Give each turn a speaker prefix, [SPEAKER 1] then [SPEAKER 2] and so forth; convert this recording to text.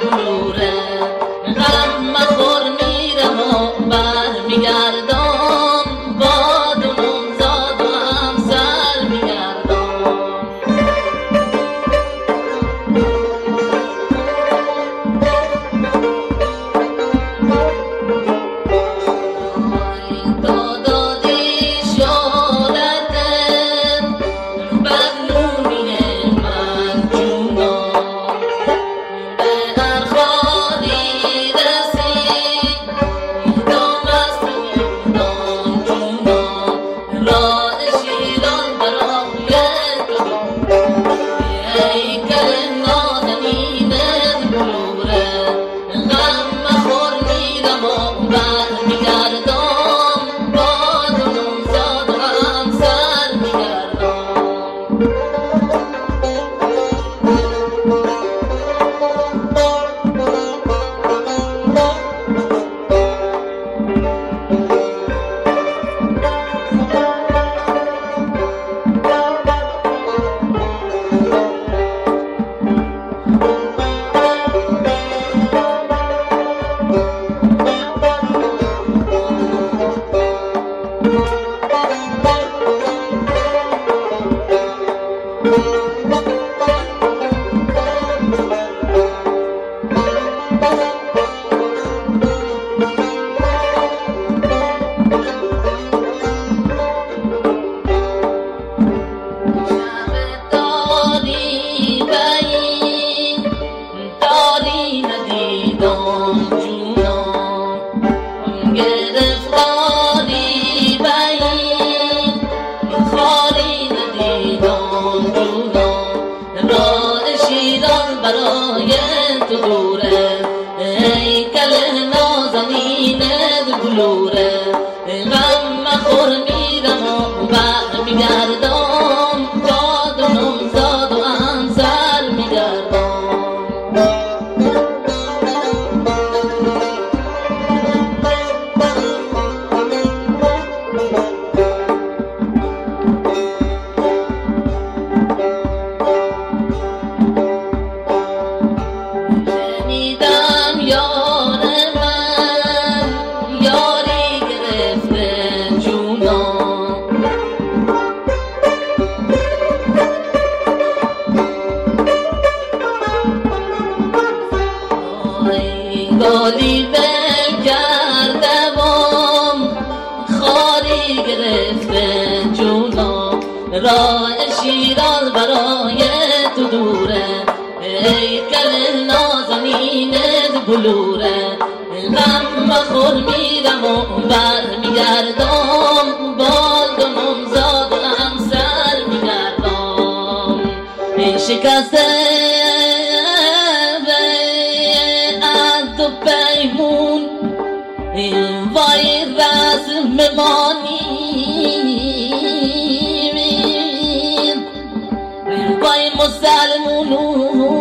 [SPEAKER 1] بلوره غم مخور میرم و برمیگردم با دونم زاد و همسر میگردم دادی شادتم بغلونی من جونم به هر خالی رسید دام از تو بودم جونم راه شیران برای تو ای کل نازنینت بلوره غم مخور میرم و برمیگردم با دونم زاد و همسر میگردم داری ندیدم جونم گرفتاری بین خاری ندیدم جونم راه شیران برای تو دوره ای کل نازنینت بلوره غم مخور میرم و برمیگردم با دونم زاد و همسر میگردم شنیدم یار من یاری گرفته جونم گالی بل کردم خاری گرفته جونم راه شیران برای تو دوره ای کل نازنینت بلوره غم مخور میرم و برمیگردم با دونم زاد و همسر میگردم ای شکسته از تو پیمون وای رسم مانی وای مسلمونون